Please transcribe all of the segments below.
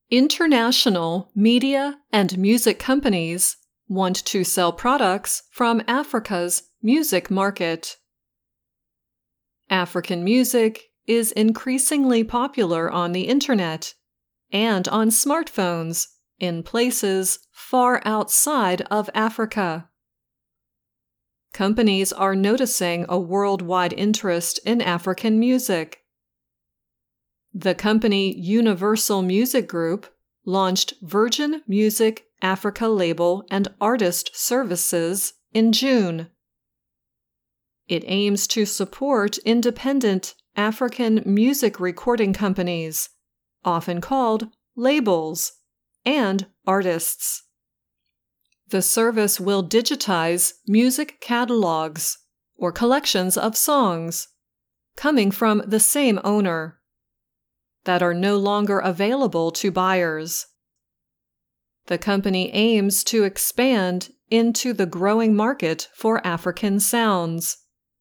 International media and music companies want to sell products from Africa's music market. African music is increasingly popular on the internet and on smartphones in places far outside of Africa. Companies are noticing a worldwide interest in African music. The company Universal Music Group launched Virgin Music Africa Label and Artist Services in June. It aims to support independent African music recording companies, often called labels, and artists. The service will digitize music catalogs or collections of songs coming from the same owner that are no longer available to buyers. The company aims to expand into the growing market for African sounds.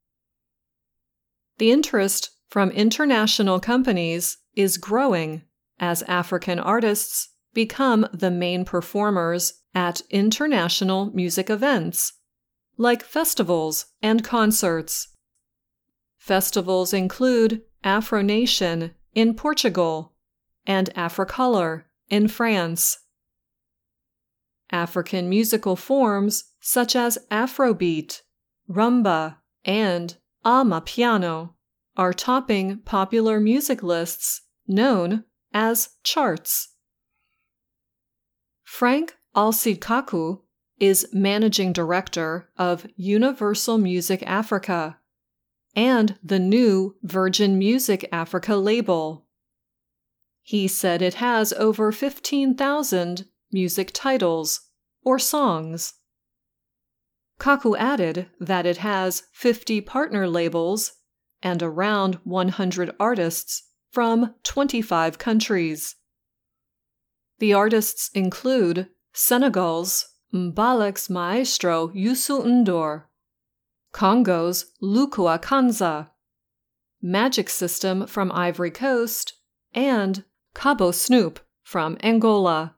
The interest from international companies is growing as African artists become the main performers at international music events, like festivals and concerts. Festivals include Afro Nation in Portugal and Africolor in France. African musical forms such as Afrobeat, rumba, and Amapiano are topping popular music lists known as charts. Frank Alcide-Kaku is managing director of Universal Music Africa and the new Virgin Music Africa label. He said it has over 15,000 music titles or songs. Kaku added that it has 50 partner labels and around 100 artists from 25 countries. The artists include Senegal's Mbalax maestro Youssou N'Dour, Congo's Lukua Kanza, Magic System from Ivory Coast, and Cabo Snoop from Angola.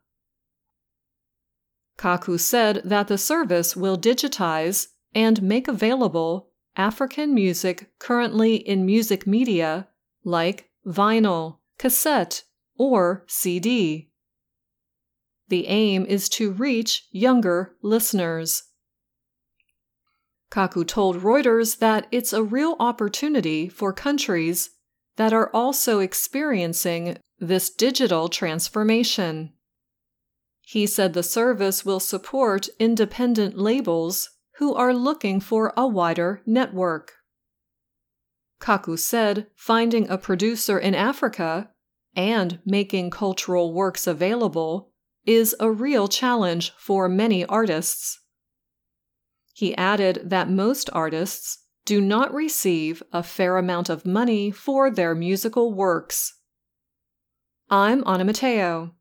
Kaku said that the service will digitize and make available African music currently in music media like vinyl, cassette, or CD. The aim is to reach younger listeners. Kaku told Reuters that it's a real opportunity for countries that are also experiencing this digital transformation. He said the service will support independent labels who are looking for a wider network. Kaku said finding a producer in Africa and making cultural works available is a real challenge for many artists. He added that most artists do not receive a fair amount of money for their musical works. I'm Anna Matteo.